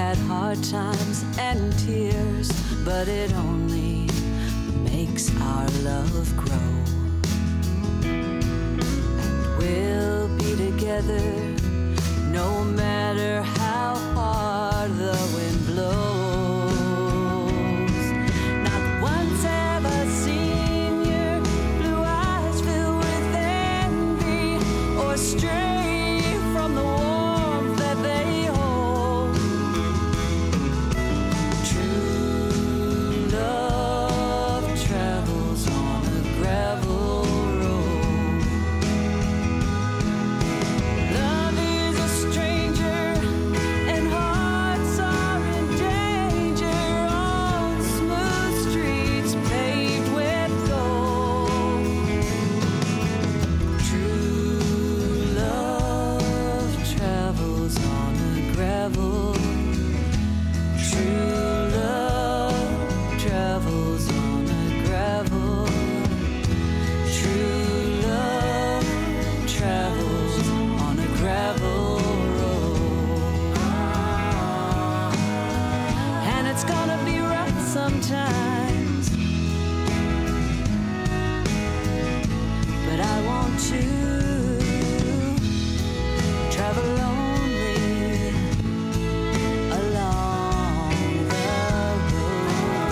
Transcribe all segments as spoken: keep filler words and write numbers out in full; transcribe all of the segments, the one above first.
had hard times and tears, but it only makes our love grow. And we'll be together no matter how hard the wind blows. Not once have I seen your blue eyes filled with envy or stray from the warmth that they hold. True love travels on a gravel road. Love is a stranger and hearts are in danger on smooth streets paved with gold. True love travels on a gravel. True love travels on a gravel. True love travels on a gravel road. And it's gonna be rough sometimes, but I want to travel lonely along the road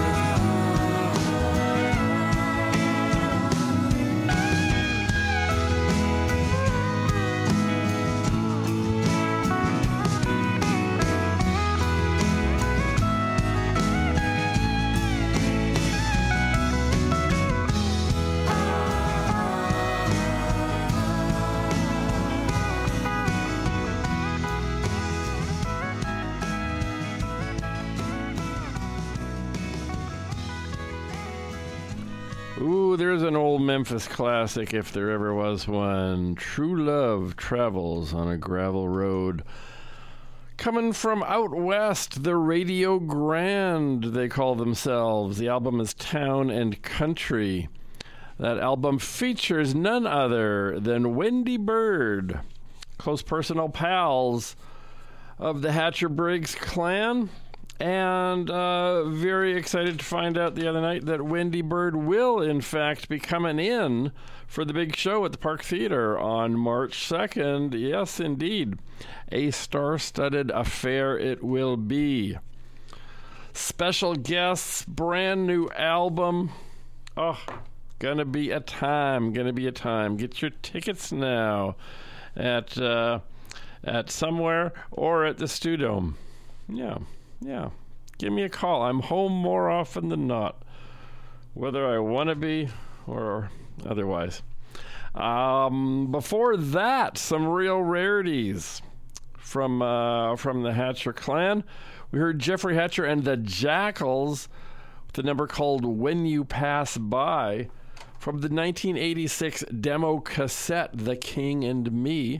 Ooh, there's an old Memphis classic if there ever was one. True Love Travels on a Gravel Road. Coming from out west, the Radio Grand, they call themselves. The album is Town and Country. That album features none other than Wendy Bird, close personal pals of the Hatcher Briggs clan. And uh, very excited to find out the other night that Wendy Bird will, in fact, be coming in for the big show at the Park Theater on March second. Yes, indeed. A star-studded affair it will be. Special guests, brand new album. Oh, gonna be a time, gonna be a time. Get your tickets now at, uh, at somewhere or at the Stewdome. Yeah. Yeah, give me a call. I'm home more often than not, whether I want to be or otherwise. Um, before that, some real rarities from uh, from the Hatcher clan. We heard Jeffrey Hatcher and the Jackals with a number called When You Pass By from the nineteen eighty-six demo cassette The King and Me.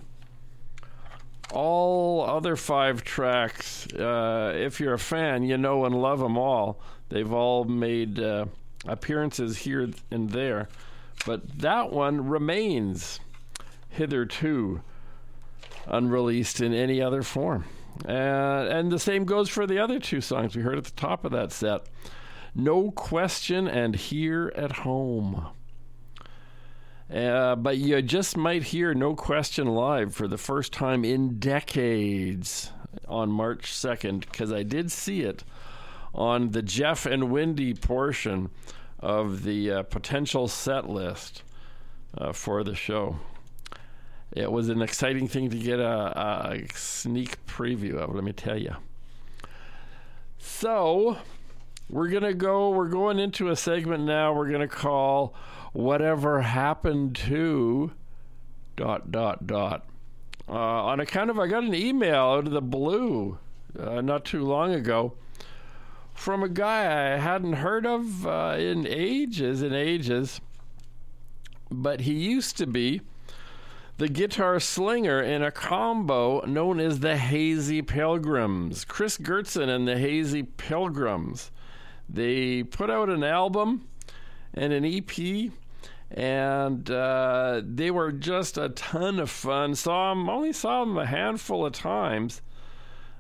All other five tracks, uh, if you're a fan, you know and love them all. They've all made uh, appearances here and there. But that one remains hitherto unreleased in any other form. Uh, and the same goes for the other two songs we heard at the top of that set. No Question and Here at Home. Uh, but you just might hear No Question live for the first time in decades on March second, because I did see it on the Jeff and Wendy portion of the uh, potential set list uh, for the show. It was an exciting thing to get a, a sneak preview of, let me tell you. So, we're going to go, we're going into a segment now we're going to call Whatever Happened to dot dot dot. Uh, on account of I got an email out of the blue uh, not too long ago from a guy I hadn't heard of uh, in ages and ages, but he used to be the guitar slinger in a combo known as the Hazy Pilgrims. Chris Gertzen and the Hazy Pilgrims. They put out an album and an E P, and uh, they were just a ton of fun. Saw them, only saw them a handful of times,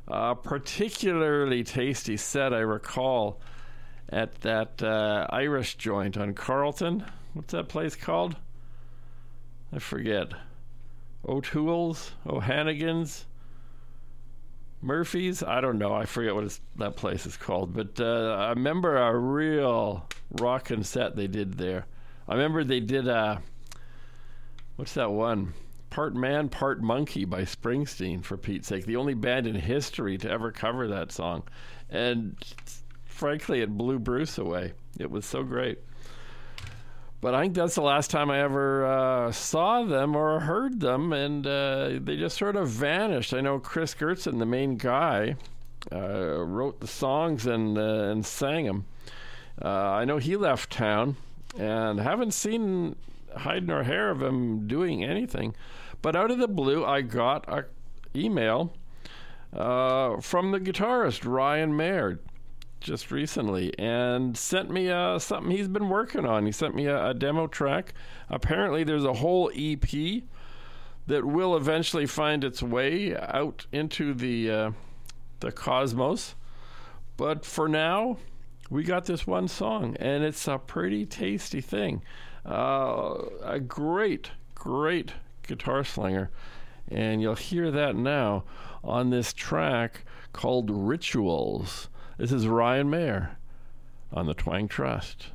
A particularly tasty set, I recall, at that uh, Irish joint on Carlton. What's that place called? I forget. O'Toole's? O'Hannigan's? Murphy's? I don't know. I forget what it's, that place is called. But uh, I remember a real rockin' set they did there. I remember they did a... What's that one? Part Man, Part Monkey by Springsteen, for Pete's sake. The only band in history to ever cover that song. And frankly, it blew Bruce away. It was so great. But I think that's the last time I ever uh, saw them or heard them, and uh, they just sort of vanished. I know Chris Gertzen, the main guy, uh, wrote the songs and uh, and sang them. Uh, I know he left town, and haven't seen hide nor hair of him doing anything. But out of the blue, I got an email uh, from the guitarist, Ryan Mayer, just recently, and sent me uh, something he's been working on. He sent me a, a demo track. Apparently there's a whole E P that will eventually find its way out into the uh, the cosmos. But for now, we got this one song, and it's a pretty tasty thing. Uh, a great, great guitar slinger, and you'll hear that now on this track called Rituals. This is Ryan Mayer on the Twang Trust.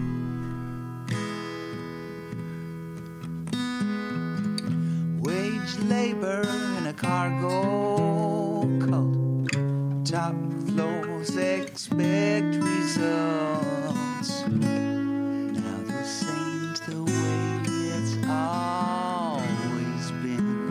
Wage labor in a cargo cult. Top floors expect results. Now this ain't the way it's always been.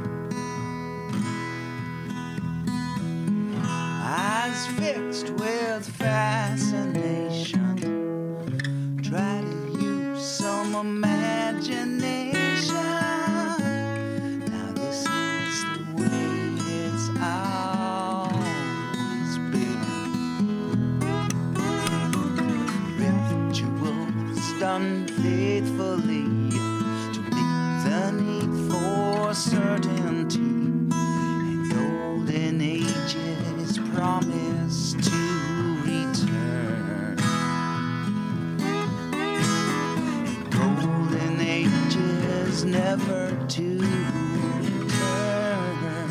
Eyes fixed with fascination. Try to use some imagination. Now this is the way it's always been. Rituals done faithfully to meet the need for certainty. And golden ages promise to return. Golden ages never to return.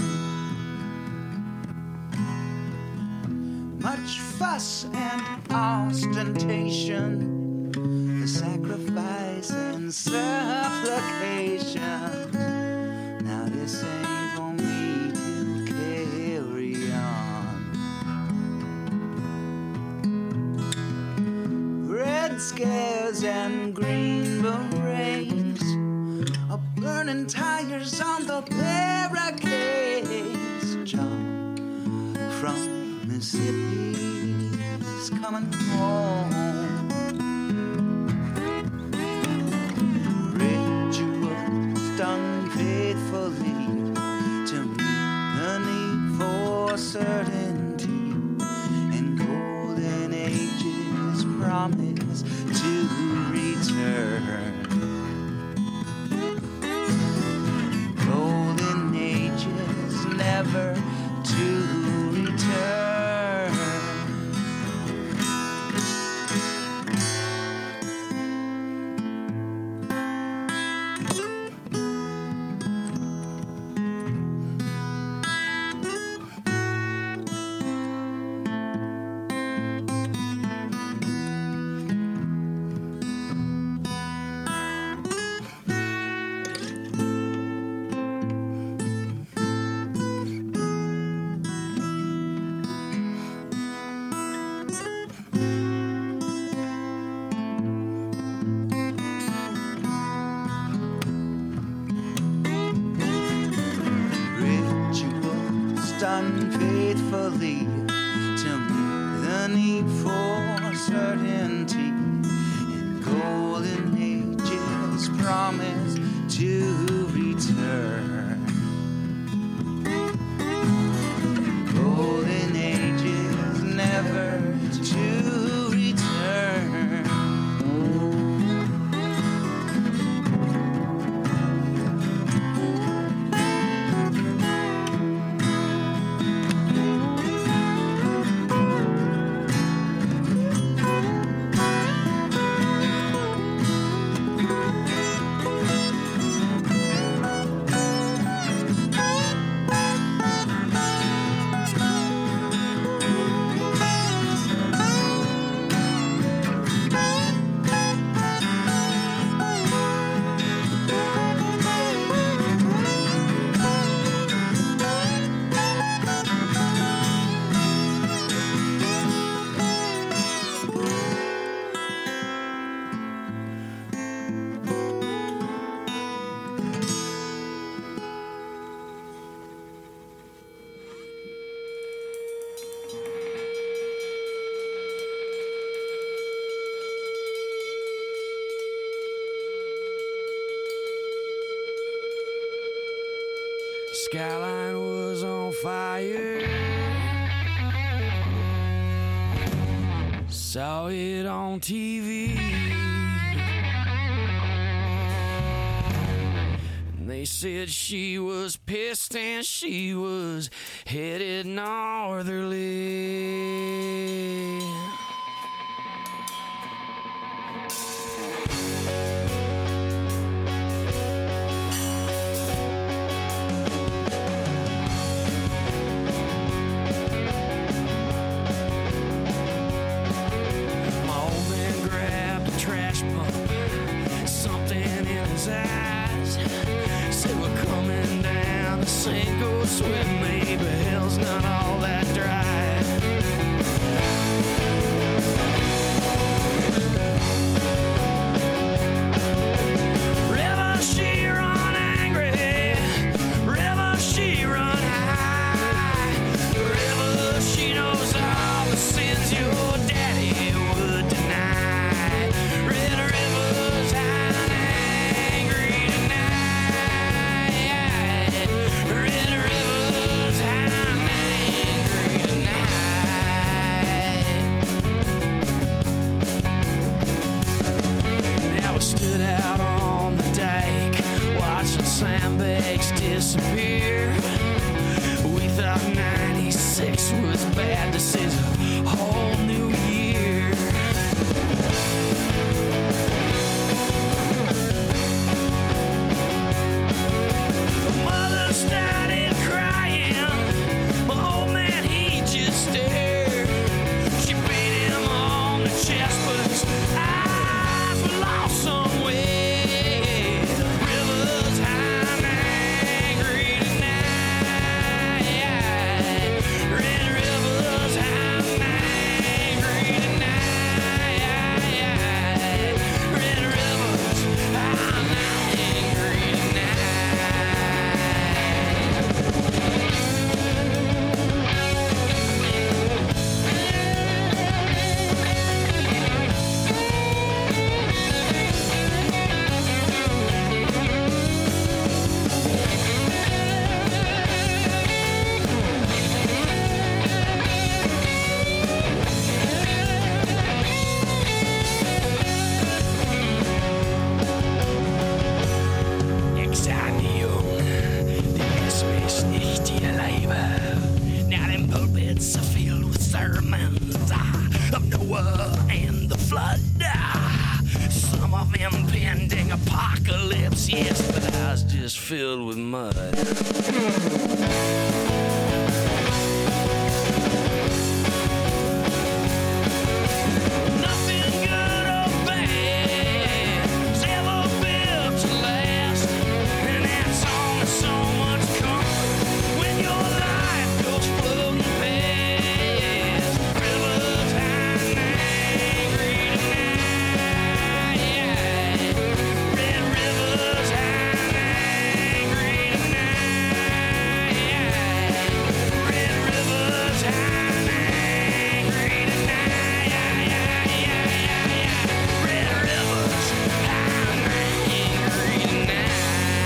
Much fuss and ostentation, the sacrifice and supplication. Now this ain't for me to carry on. Red scares and green berets are burning tires on the barricades. John from Mississippi's coming home. Rituals done faithfully to meet the need for certainty, and golden ages promise to return. Golden ages never to return. Done faithfully to meet the need for certainty, and golden ages promise to return. Golden ages never to return. skyline was on fire. Saw it on T V. And they said she was pissed and she was headed northerly. Sink or swim, maybe hell's not all that dry. River, she run angry. River, she run high. River, she knows all the sins your daddy would deny. Red River's high and angry tonight. Red River's high and angry tonight. Now we stood out on the dike, watching sandbags disappear. We thought ninety-six was bad, this is a whole new year. Mother started crying, my old man he just stared. She beat him on the chest, but his eyes were lost somewhere. River's high and angry tonight. Red River's high and angry tonight. Red River's high and angry tonight. Exanium, the space nicht die Leibe. Now them pulpits are filled with sermons ah, of Noah and the flood. ah. Some of them pending apocalypse, yes, but I was just filled with mud. Nothing good or bad is ever built to last, and that's only so much comfort when your life goes floating past. Rivers high and angry tonight. Red River's high and angry tonight. Red River's high and angry tonight. Red River's high and angry tonight.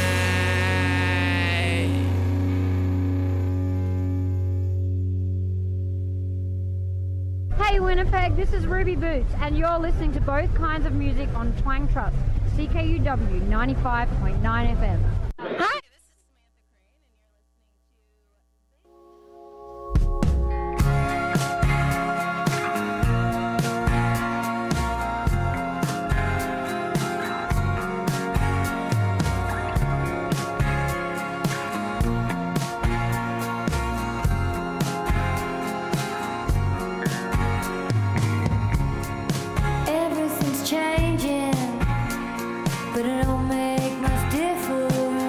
Hey Winnipeg, this is Ruby Boots, and you're listening to both kinds of music on Twang Trust, C K U W ninety-five point nine F M. Hi! Everything's changing, but it don't make much difference.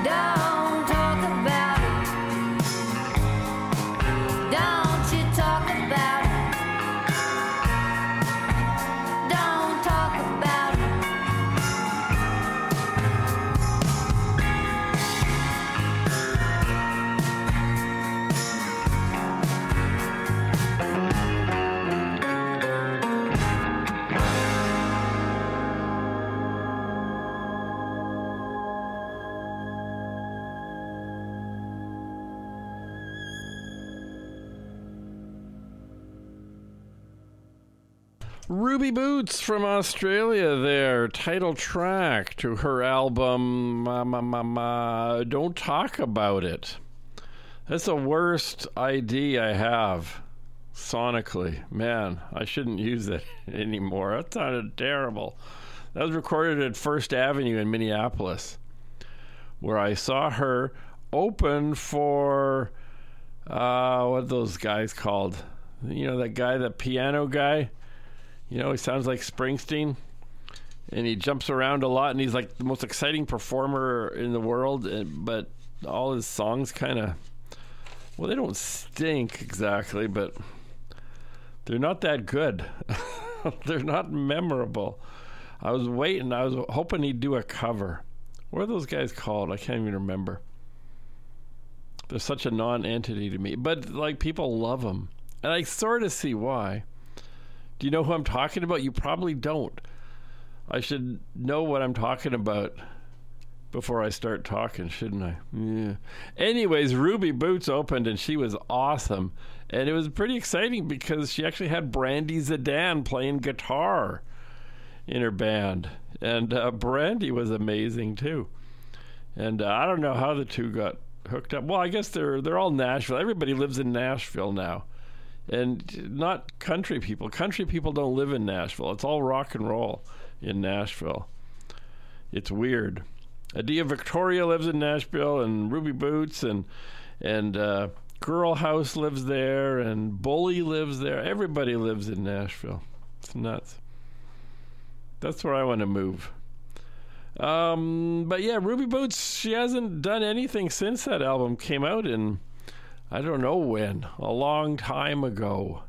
Don't talk about it. Don't you talk about it. Don't talk about it. Ruby Boots from Australia there, title track to her album Ma, Ma, Ma, Ma, Don't Talk About It. That's the worst I D I have sonically. Man, I shouldn't use it anymore. That sounded terrible. That was recorded at First Avenue in Minneapolis, where I saw her open for, uh, what are those guys called? You know, that guy, that piano guy? You know, he sounds like Springsteen, and he jumps around a lot, and he's like the most exciting performer in the world, and, but all his songs kind of, well, they don't stink exactly, but they're not that good. They're not memorable. I was waiting. I was hoping he'd do a cover. What are those guys called? I can't even remember. They're such a non-entity to me, but like people love them, and I sort of see why. Do you know who I'm talking about? You probably don't. I should know what I'm talking about before I start talking, shouldn't I? Yeah. Anyways, Ruby Boots opened, and she was awesome. And it was pretty exciting because she actually had Brandy Zidane playing guitar in her band. And uh, Brandy was amazing, too. And uh, I don't know how the two got hooked up. Well, I guess they're they're all Nashville. Everybody lives in Nashville now. And not country people. Country people don't live in Nashville. It's all rock and roll in Nashville. It's weird. Adia Victoria lives in Nashville, and Ruby Boots, and and uh, Girl House lives there, and Bully lives there. Everybody lives in Nashville. It's nuts. That's where I want to move. Um, but yeah, Ruby Boots, she hasn't done anything since that album came out in, I don't know when, a long time ago.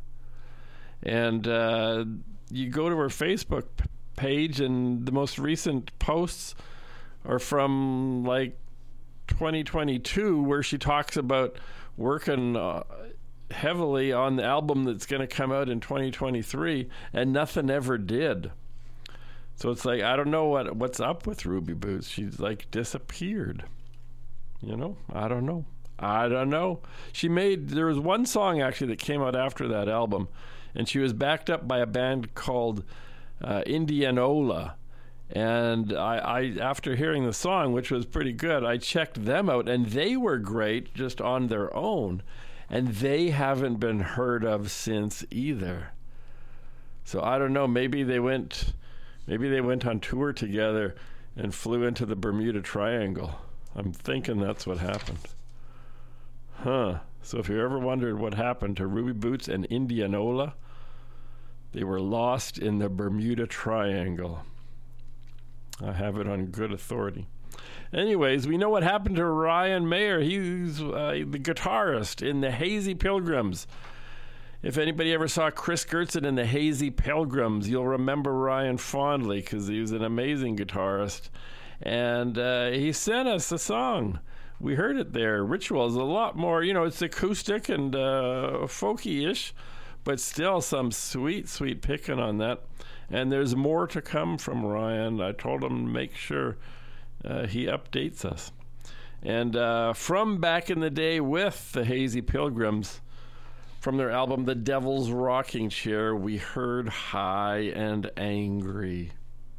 And uh, you go to her Facebook p- page, and the most recent posts are from like twenty twenty-two, where she talks about working uh, heavily on the album that's going to come out in twenty twenty-three, and nothing ever did. So it's like, I don't know what what's up with Ruby Boots. She's like disappeared. You know, I don't know. I don't know. She made, there was one song actually that came out after that album, and she was backed up by a band called uh, Indianola. And I, I, after hearing the song, which was pretty good, I checked them out, and they were great just on their own. And they haven't been heard of since either. So I don't know. Maybe they went, maybe they went on tour together and flew into the Bermuda Triangle. I'm thinking that's what happened. Huh. So if you ever wondered what happened to Ruby Boots and Indianola, they were lost in the Bermuda Triangle. I have it on good authority. Anyways, we know what happened to Ryan Mayer. He's uh, the guitarist in the Hazy Pilgrims. If anybody ever saw Chris Gertzen in the Hazy Pilgrims, you'll remember Ryan fondly because he was an amazing guitarist. And uh, he sent us a song. We heard it there. Ritual is a lot more, you know, it's acoustic and uh, folky-ish, but still some sweet, sweet picking on that. And there's more to come from Ryan. I told him to make sure uh, he updates us. And uh, from back in the day with the Hazy Pilgrims, from their album The Devil's Rocking Chair, we heard High and Angry.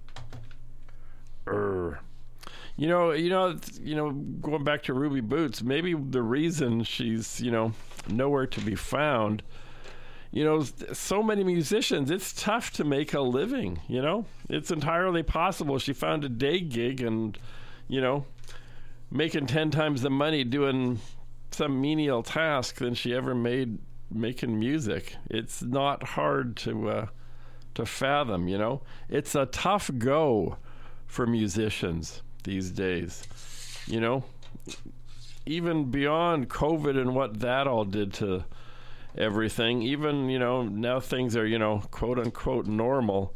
Urgh. You know, you know, you know. Going back to Ruby Boots, maybe the reason she's, you know, nowhere to be found. You know, so many musicians, it's tough to make a living. You know, it's entirely possible she found a day gig and, you know, making ten times the money doing some menial task than she ever made making music. It's not hard to uh, to fathom. You know, it's a tough go for musicians these days. You know, even beyond COVID and what that all did to everything, even, you know, now things are, you know, quote unquote normal.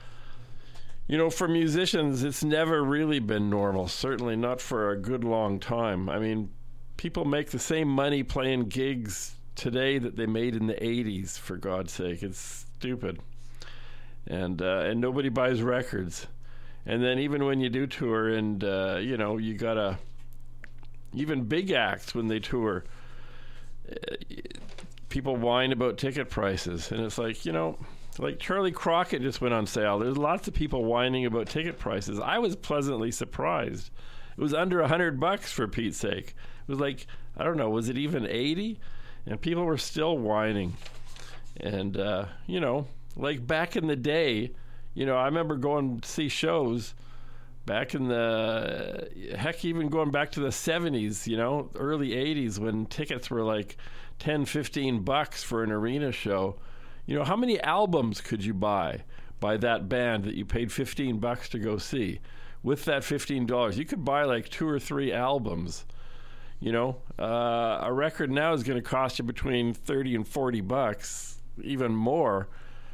You know, for musicians, it's never really been normal, certainly not for a good long time. I mean, people make the same money playing gigs today that they made in the eighties, for God's sake. It's stupid. And uh, and nobody buys records. And then even when you do tour and, uh, you know, you got to, even big acts when they tour, uh, people whine about ticket prices. And it's like, you know, like Charlie Crockett just went on sale. There's lots of people whining about ticket prices. I was pleasantly surprised. It was under a hundred bucks, for Pete's sake. It was like, I don't know, was it even eighty? And people were still whining. And, uh, you know, like back in the day, you know, I remember going to see shows back in the, heck, even going back to the seventies, you know, early eighties, when tickets were like ten, fifteen bucks for an arena show. You know, how many albums could you buy by that band that you paid fifteen bucks to go see? With that fifteen dollars, you could buy like two or three albums. You know, uh, a record now is going to cost you between thirty and forty bucks, even more.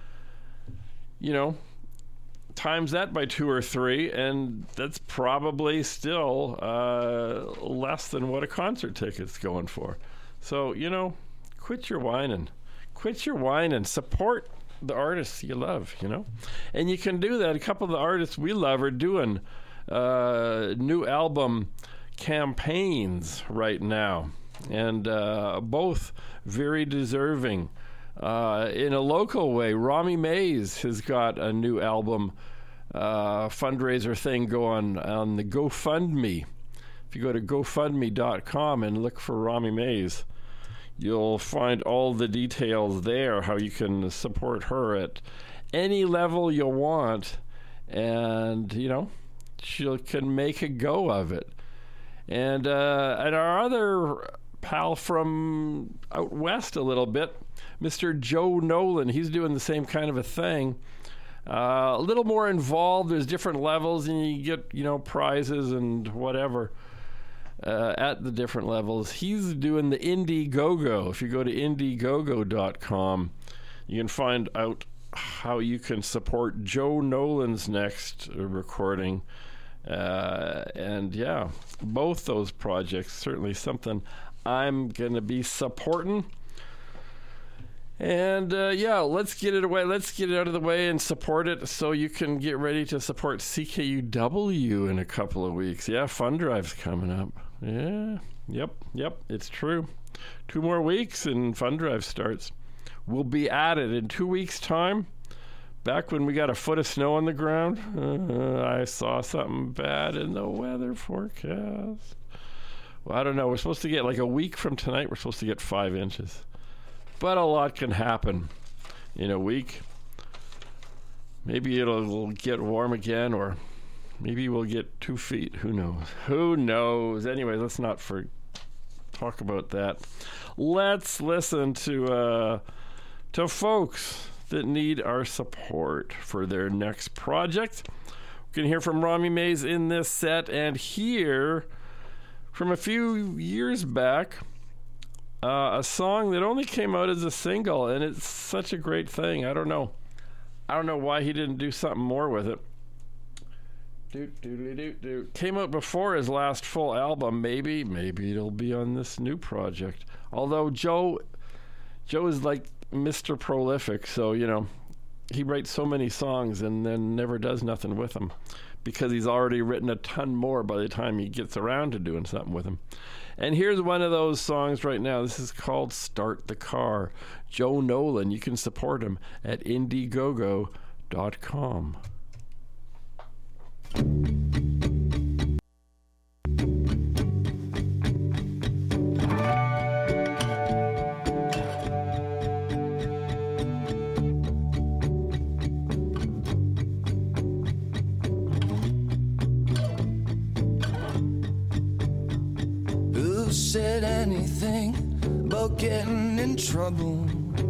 You know, times that by two or three, and that's probably still uh, less than what a concert ticket's going for. So, you know, quit your whining. Quit your whining. Support the artists you love, you know? And you can do that. A couple of the artists we love are doing uh, new album campaigns right now, and uh, both very deserving. Uh, in a local way, Rami Mays has got a new album uh, fundraiser thing going on the GoFundMe. If you go to go fund me dot com and look for Rami Mays, you'll find all the details there, how you can support her at any level you want, and, you know, she can make a go of it. And, uh, and our other pal from out west a little bit, Mister Joe Nolan, he's doing the same kind of a thing. Uh, a little more involved. There's different levels, and you get, you know, prizes and whatever uh, at the different levels. He's doing the Indiegogo. If you go to indiegogo dot com, you can find out how you can support Joe Nolan's next recording. Uh, and yeah, both those projects, certainly something I'm going to be supporting. And uh, yeah, let's get it away. Let's get it out of the way and support it so you can get ready to support C K U W in a couple of weeks. Yeah, Fund Drive's coming up. Yeah, yep, yep, it's true. Two more weeks and Fund Drive starts. We'll be at it in two weeks' time. Back when we got a foot of snow on the ground, uh, I saw something bad in the weather forecast. Well, I don't know. We're supposed to get, like a week from tonight, we're supposed to get five inches. But a lot can happen in a week. Maybe it'll get warm again, or maybe we'll get two feet. Who knows? Who knows? Anyway, let's not for talk about that. Let's listen to uh, to folks that need our support for their next project. We can hear from Rami Mays in this set, and hear from a few years back Uh, a song that only came out as a single, and it's such a great thing. I don't know. I don't know why he didn't do something more with it. Do, do, do, do, do. Came out before his last full album. Maybe, maybe it'll be on this new project. Although Joe, Joe is like Mister Prolific, so, you know, he writes so many songs and then never does nothing with them, because he's already written a ton more by the time he gets around to doing something with them. And here's one of those songs right now. This is called Start the Car. Joe Nolan. You can support him at indiegogo dot com. Said anything about getting in trouble.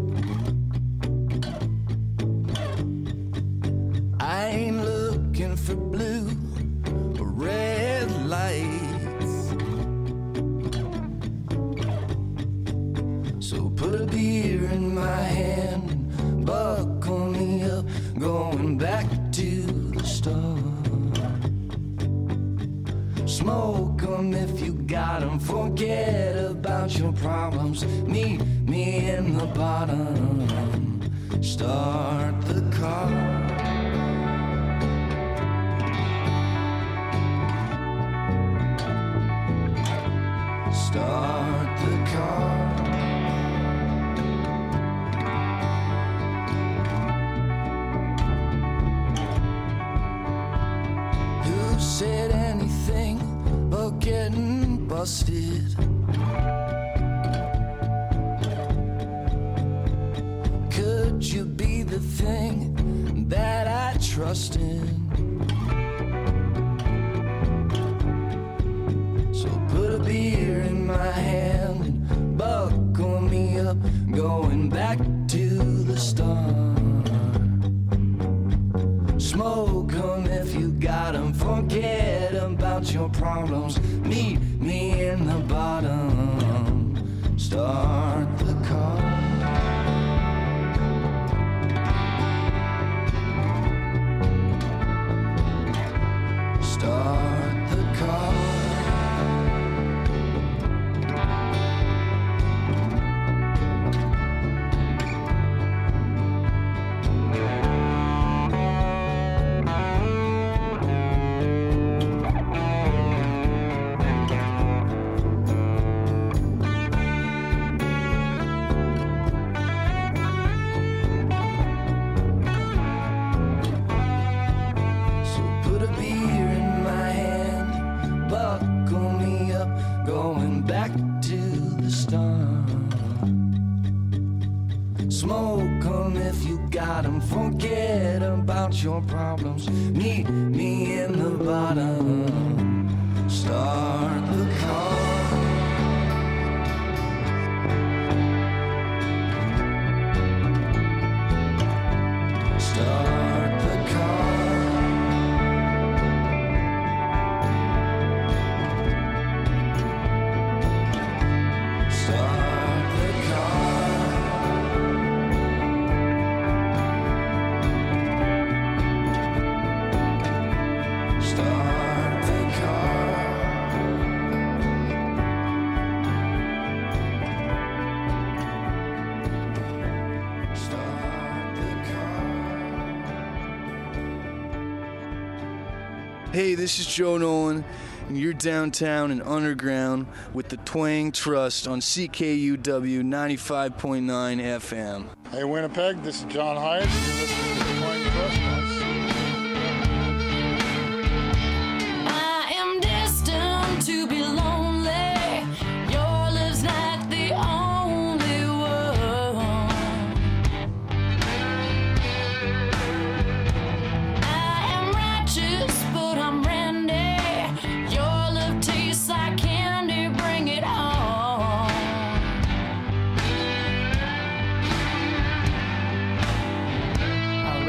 I ain't looking for blue or red lights. So put a beer in my hand and buckle me up, going back to the start. Smoke 'em if you got 'em, forget about your problems. Meet me in the bottom, start the car. Start the car. Who said anything about getting busted? Could you be the thing that I trust in? So put a beer in my hand and buckle me up, going back to the start. Smoke 'em if you got 'em, forget about your problems. Meet me in the bottom, start the car. Start the car. Smoke 'em if you got 'em, forget about your problems. Meet me in the bottom, start the car. Start the car. Start the car. Start the car. Start the car. Hey, this is Joe Nolan, and you're downtown and underground with the Twang Trust on C K U W ninety-five point nine F M. Hey, Winnipeg, this is John Hyatt. You're listening to the Twang Trust on C K U W. I am destined to be lonely. Your love's not the only one. I am righteous, but I'm randy. Your love tastes like candy, bring it on. I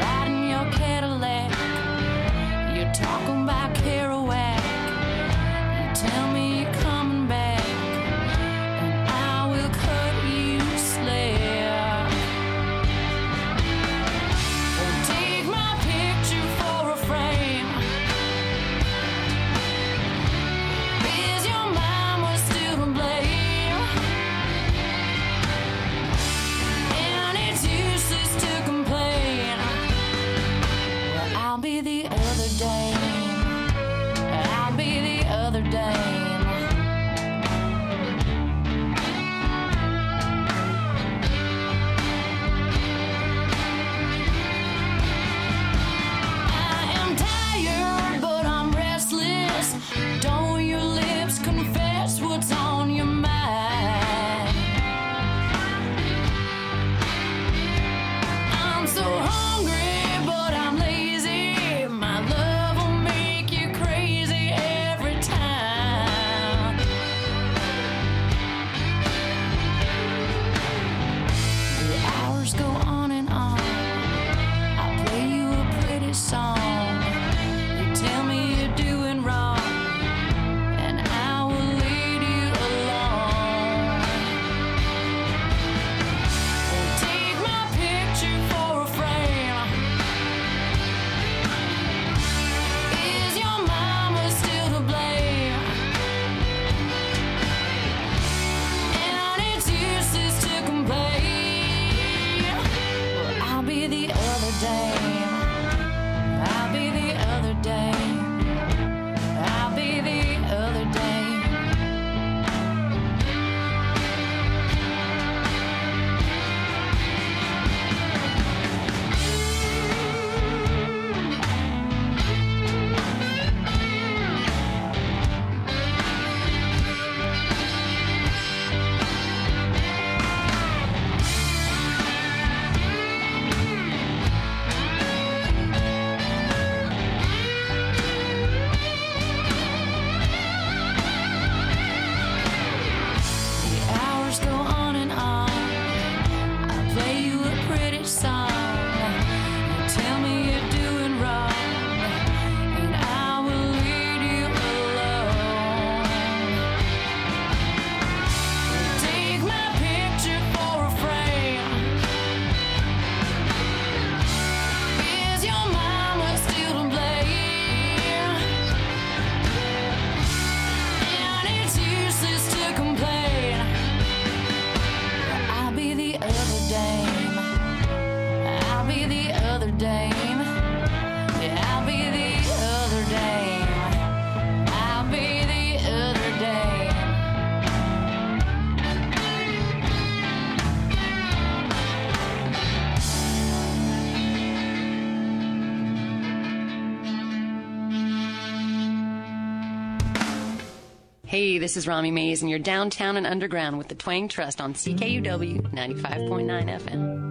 Hey, this is Rami Mays, and you're downtown and underground with the Twang Trust on C K U W ninety-five point nine F M.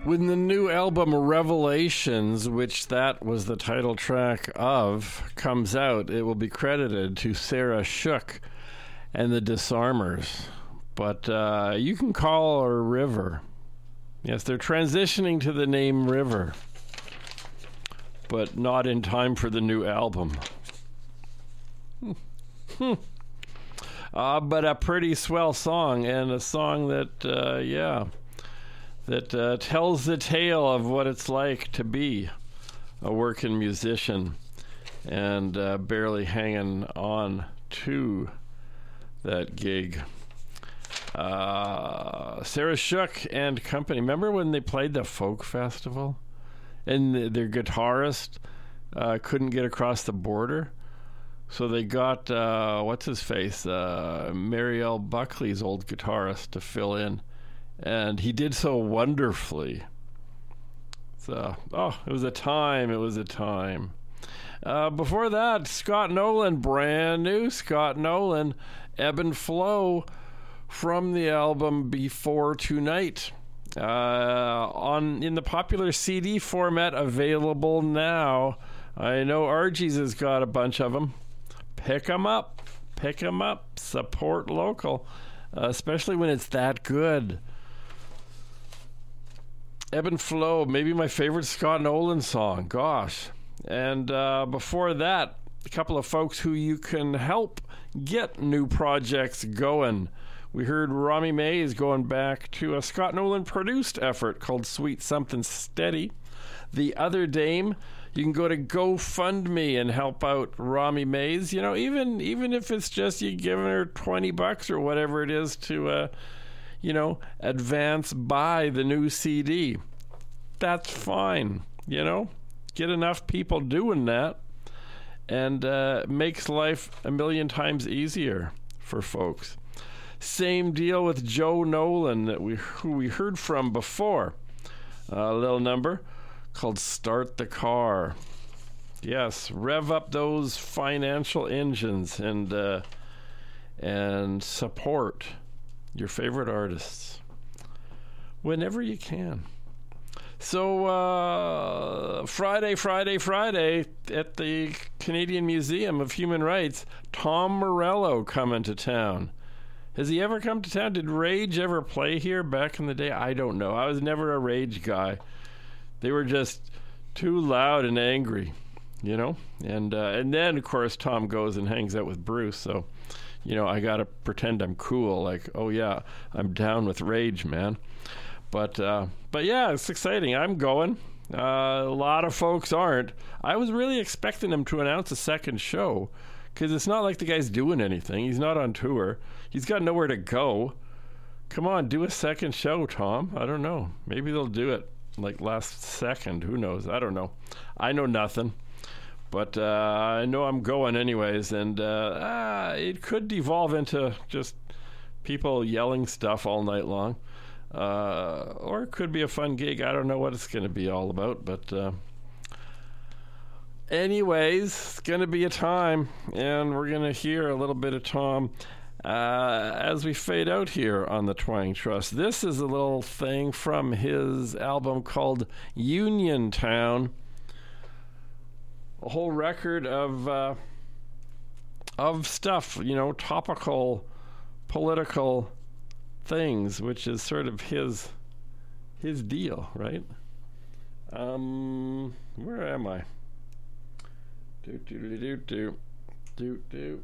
When the new album Revelations, which that was the title track of, comes out, it will be credited to Sarah Shook and the Disarmers. But uh, you can call her River. Yes, they're transitioning to the name River, but not in time for the new album. uh, but a pretty swell song, and a song that, uh, yeah, that uh, tells the tale of what it's like to be a working musician and uh, barely hanging on to that gig. Uh, Sarah Shook and Company. Remember when they played the folk festival and the, their guitarist uh, couldn't get across the border? So they got, uh, what's his face, uh, Marielle Buckley's old guitarist to fill in. And he did so wonderfully. So, oh, it was a time. It was a time. Uh, before that, Scott Nolan, brand new Scott Nolan, Ebb and Flow, from the album Before Tonight, uh, on in the popular C D format, available now. I know Argie's has got a bunch of them. Pick them up, pick them up. Support local, uh, especially when it's that good. Ebb and Flow, maybe my favorite Scott Nolan song. Gosh, and uh, before that, a couple of folks who you can help get new projects going. We heard Romy Mays going back to a Scott Nolan produced effort called Sweet Something Steady. The Other Dame, you can go to GoFundMe and help out Romy Mays. You know, even even if it's just you giving her twenty bucks or whatever it is to, uh, you know, advance buy the new C D. That's fine, you know. Get enough people doing that and uh, makes life a million times easier for folks. Same deal with Joe Nolan, that we who we heard from before. A little number called Start the Car. Yes, rev up those financial engines and uh, and support your favorite artists whenever you can. So uh, Friday, Friday, Friday at the Canadian Museum of Human Rights, Tom Morello coming to town. Has he ever come to town? Did Rage ever play here back in the day? I don't know. I was never a Rage guy. They were just too loud and angry, you know? And uh, and then, of course, Tom goes and hangs out with Bruce. So, you know, I got to pretend I'm cool. Like, oh, yeah, I'm down with Rage, man. But, uh, but yeah, it's exciting. I'm going. Uh, a lot of folks aren't. I was really expecting him to announce a second show, because it's not like the guy's doing anything. He's not on tour. He's got nowhere to go. Come on, do a second show, Tom. I don't know. Maybe they'll do it like last second. Who knows? I don't know. I know nothing. But uh, I know I'm going anyways. And uh, ah, it could devolve into just people yelling stuff all night long. Uh, or it could be a fun gig. I don't know what it's going to be all about. But uh, anyways, it's going to be a time. And we're going to hear a little bit of Tom Uh, as we fade out here on the Twang Trust. This is a little thing from his album called Uniontown. A whole record of uh, of stuff, you know, topical, political things, which is sort of his his deal, right? Um, where am I? Do do do do do do do.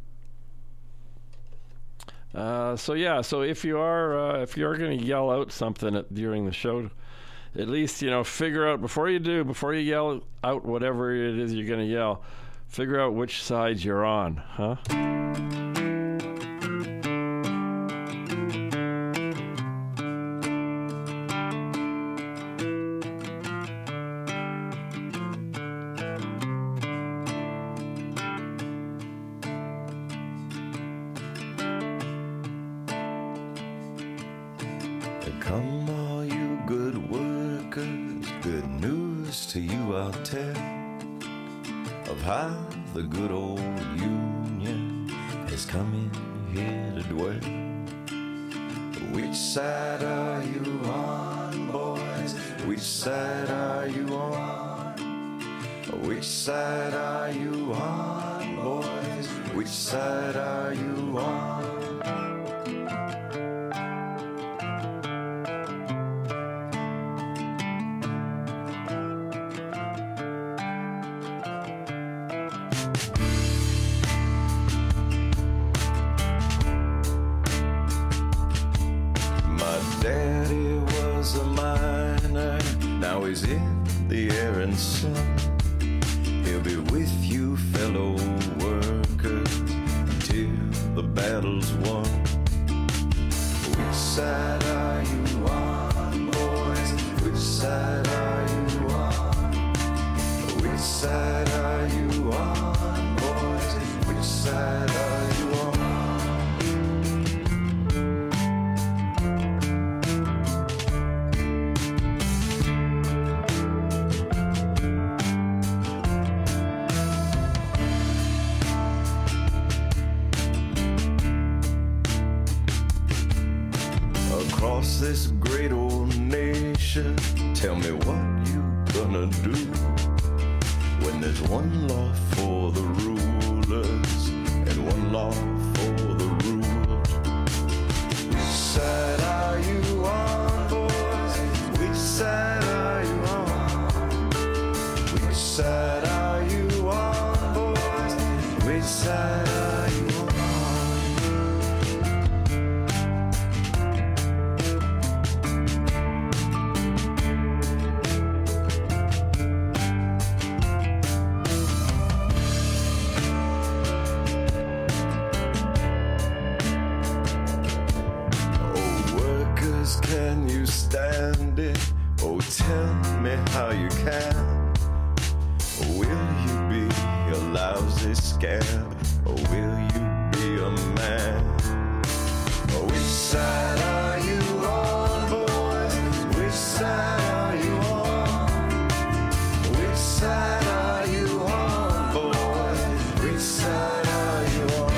Uh, so yeah, so if you are uh, if you are going to yell out something at, during the show, at least, you know, figure out before you do, before you yell out whatever it is you're going to yell, figure out which side you're on, huh? Come all you good workers, good news to you I'll tell of how the good old Union has come in here to dwell. Which side are you on, boys? Which side are you on? Which side are you on, boys? Which side are you on? My daddy was a miner, now he's in the air and sun. He'll be with you, fellow workers, until the battle's won. Which side are you on, boys? Which side are you on? Which side are you on, boys? Which side are you on? Across this great old nation, tell me what you gonna do when there's one law for the rulers and one law for the ruled. Which side are you on, boys? Which side are you on? Which side are you on, boys? Which side are you on? Can you stand it? Oh, tell me how you can. Will you be a lousy scamp, or will you be a man? Which side are you on, boys? Which side are you on? Which side are you on, boys? Which side are you on?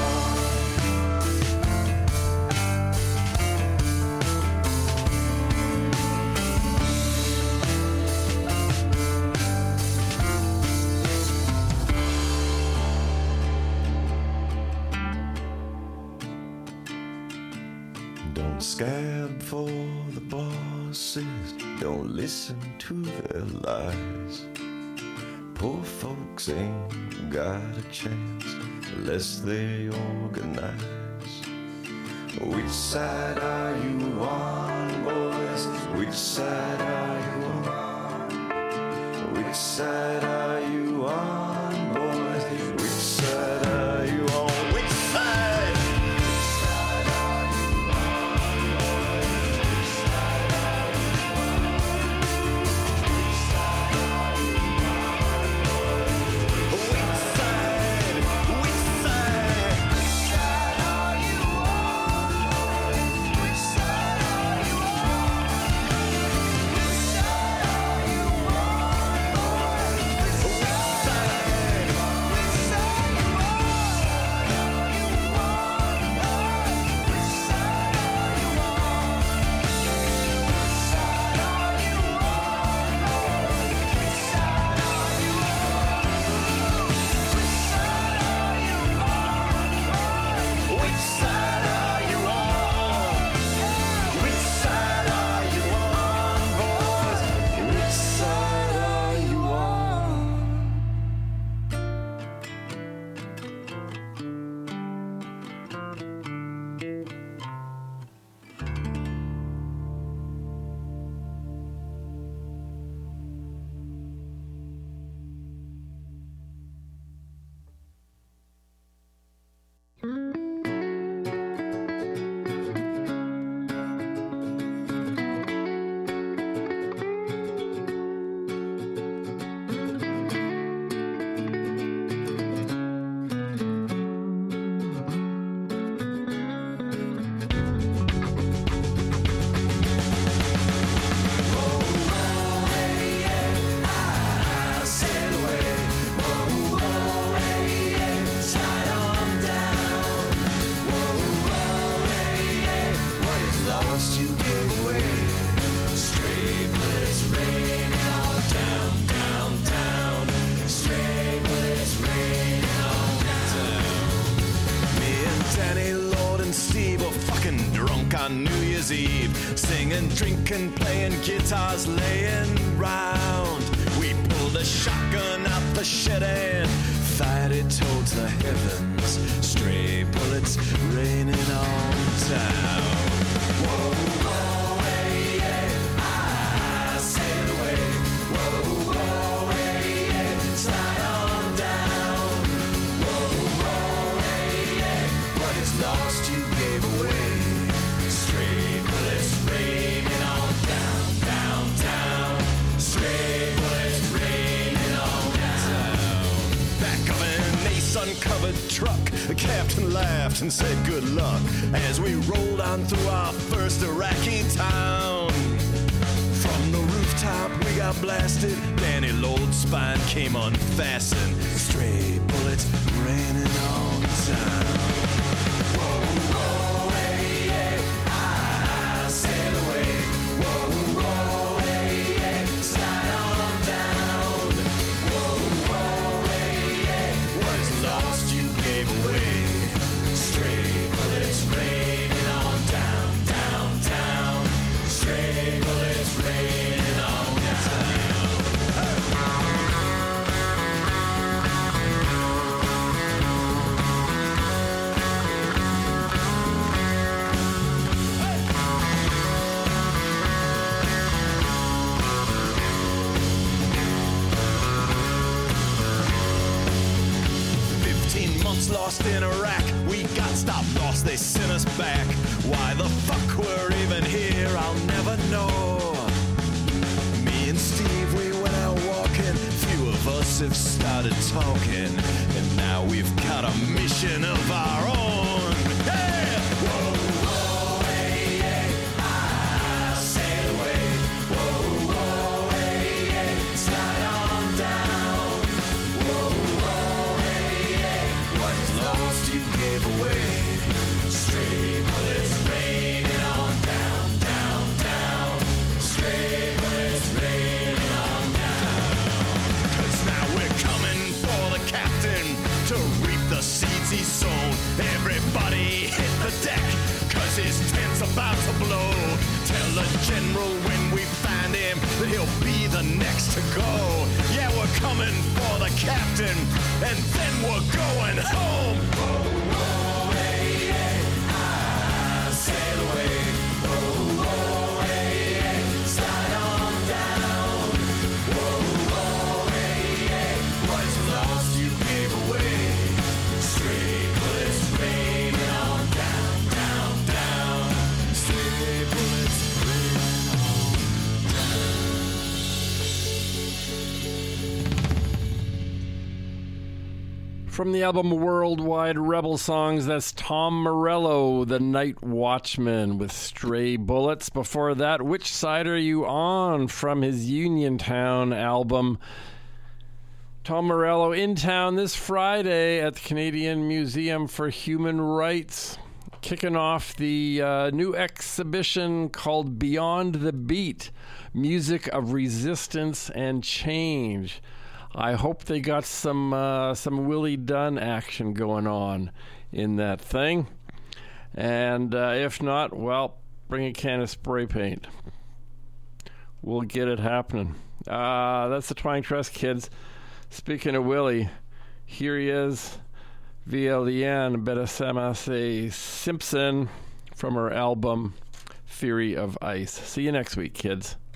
Don't scab for the bosses, don't listen to their lies. Poor folks ain't got a chance unless they organize. Which side are you on, boys? Which side are you on? Which side are you on, boys? Which side are you on? Which side? Which on New Year's Eve, singing, drinking, playing guitars, laying round. We pulled a shotgun out the shed and fired it towards the heavens. Stray bullets raining on town. Whoa, whoa, hey, yeah, I sail away. Whoa, whoa, hey, yeah, slide on down. Whoa, whoa, hey, yeah, what is lost you gave away. Stray bullets raining on down, down, down. Stray bullets raining on down. Back of an ace uncovered truck, the captain laughed and said good luck as we rolled on through our first Iraqi town. From the rooftop we got blasted, Danny Lode's spine came unfastened. Stray bullets raining on town. Whoa, whoa, hey, yeah, I sail away. Whoa, whoa, hey, yeah, slide on down. Whoa, whoa, hey, yeah, what is lost you gave away. Stray bullets raining on down, down, down. Stray bullets raining on down. Fifteen months lost in Iraq. We got stopped, lost, they sent us back. Why the fuck we're even here, I'll never know. Me and Steve, we went out walking. Few of us have started talking, and now we've got a mission of our own. Hey! Whoa, whoa, hey, yeah, I sail away. Whoa, whoa, hey, yeah, slide on down. Whoa, whoa, hey, yeah, what is lost you gave away. Stray bullets raining on down, down, down. Stray bullets raining on down. 'Cause now we're coming for the captain to reap the seeds he's sown. Everybody hit the deck, 'cause his tent's about to blow. Tell the general when we find him that he'll be the next to go. Yeah, we're coming for the captain, and then we're going home. Whoa, whoa, hey, yeah, I sail away. Whoa, whoa, hey, yeah, slide on down. Whoa, whoa, hey, yeah, what's lost you gave away. Stray bullets raining on down, down, down. Stray bullets raining on down. From the album Worldwide Rebel Songs, that's Tom Morello, The Night Watchman, with Stray Bullets. Before that, Which Side Are You On, from his Uniontown album. Tom Morello in town this Friday at the Canadian Museum for Human Rights, kicking off the uh, new exhibition called Beyond the Beat, Music of Resistance and Change. I hope they got some uh, some Willie Dunn action going on in that thing. And uh, if not, well, bring a can of spray paint. We'll get it happening. Uh, that's the Twang Trust, kids. Speaking of Willie, here he is, Vielian Bedesamase Simpson, from her album Theory of Ice. See you next week, kids.